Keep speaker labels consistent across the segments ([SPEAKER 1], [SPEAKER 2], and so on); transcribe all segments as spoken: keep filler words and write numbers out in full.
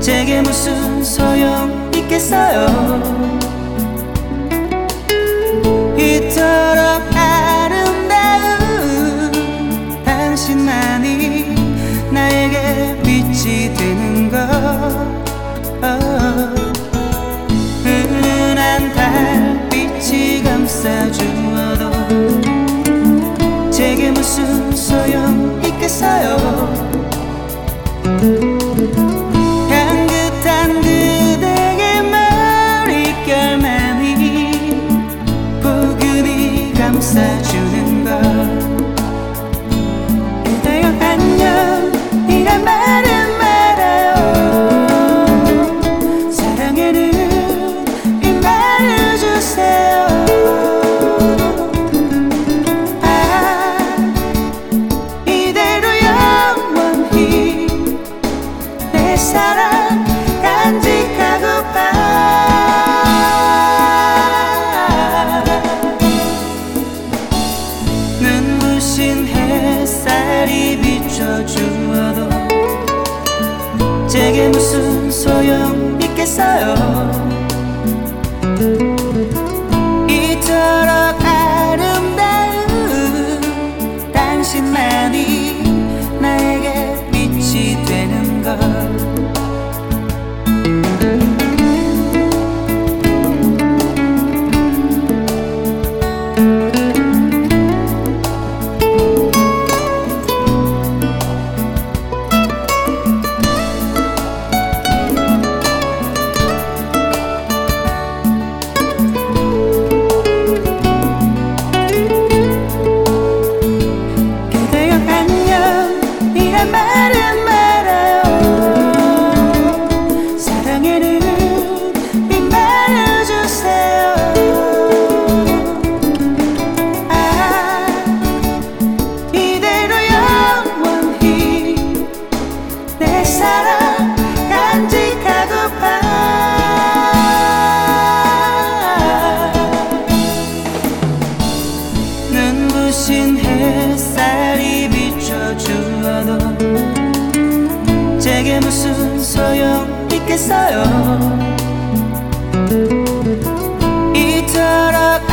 [SPEAKER 1] 제게 무슨 소용 있겠어요. 이토록 아름다운 당신만이 나에게 빛이 되는 것. 은은한 달빛이 감싸주어도 제게 무슨 소용 있겠어요. 향긋한 그대의 머릿결만이 포근히 감싸주는 것. 그대여 안녕 이란 말은 말아요. 사랑에는 이 말을 주세요. 아 이대로 영원히 내 사랑 간직하고파. 눈부신 햇살이 비춰주어도 제게 무슨 소용 있겠어요. 이토록 아름다운 당신만이 나에게 빛이 되는 것. 말은 말아요. 사랑에는 이 말을 주세요. 아 이대로 영원히 내 사랑 간직하고파. 눈부신 햇살이 비춰주어도 제게 무슨 소용 있겠어요. 이토록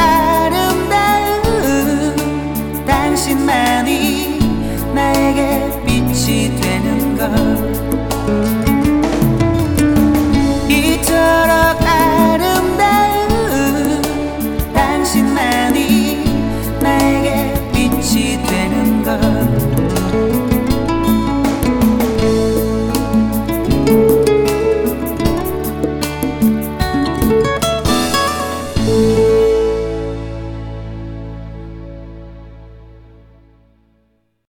[SPEAKER 1] 아름다운 당신만이 나에게 빛이 되는 것.